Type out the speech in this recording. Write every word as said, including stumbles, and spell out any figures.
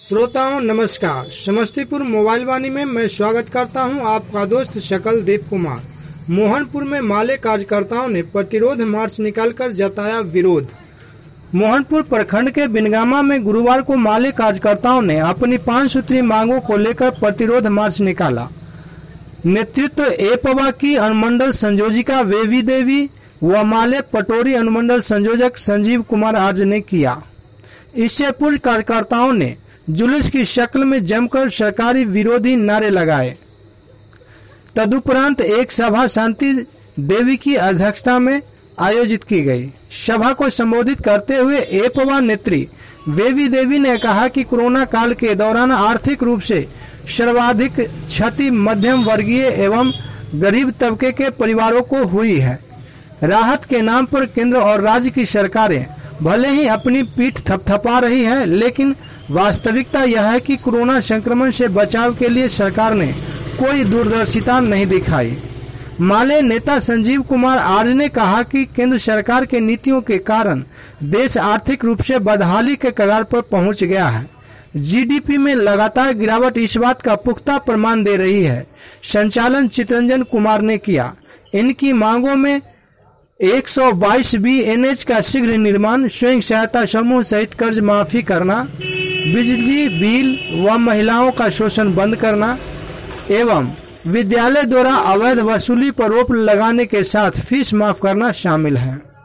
श्रोताओं नमस्कार। समस्तीपुर मोबाइल वाणी में मैं स्वागत करता हूं आपका दोस्त शकल देव कुमार। मोहनपुर में माले कार्यकर्ताओं ने प्रतिरोध मार्च निकालकर जताया विरोध। मोहनपुर प्रखंड के बिनगामा में गुरुवार को माले कार्यकर्ताओं ने अपनी पांच सूत्री मांगों को लेकर प्रतिरोध मार्च निकाला। नेतृत्व एपवा की अनुमंडल संयोजिका वेवी देवी व माले पटोरी अनुमंडल संयोजक संजीव कुमार आर्य ने किया। इससे पूर्व कार्यकर्ताओं ने जुलूस की शक्ल में जमकर सरकारी विरोधी नारे लगाए। तदुपरांत एक सभा शांति देवी की अध्यक्षता में आयोजित की गई। सभा को संबोधित करते हुए एपवा नेत्री वेवी देवी ने कहा कि कोरोना काल के दौरान आर्थिक रूप से सर्वाधिक क्षति मध्यम वर्गीय एवं गरीब तबके के परिवारों को हुई है। राहत के नाम पर केंद्र और राज्य की सरकारें भले ही अपनी पीठ थपथपा रही है, लेकिन वास्तविकता यह है कि कोरोना संक्रमण से बचाव के लिए सरकार ने कोई दूरदर्शिता नहीं दिखाई। माले नेता संजीव कुमार आर्य ने कहा कि केंद्र सरकार के नीतियों के कारण देश आर्थिक रूप से बदहाली के कगार पर पहुंच गया है। जीडीपी में लगातार गिरावट इस बात का पुख्ता प्रमाण दे रही है। संचालन चितरंजन कुमार ने किया। इनकी मांगों में एक सौ बाईस बी एन एच का शीघ्र निर्माण, स्वयं सहायता समूह सहित कर्ज माफी करना, बिजली बिल व महिलाओं का शोषण बंद करना एवं विद्यालय द्वारा अवैध वसूली पर रोक लगाने के साथ फीस माफ करना शामिल है।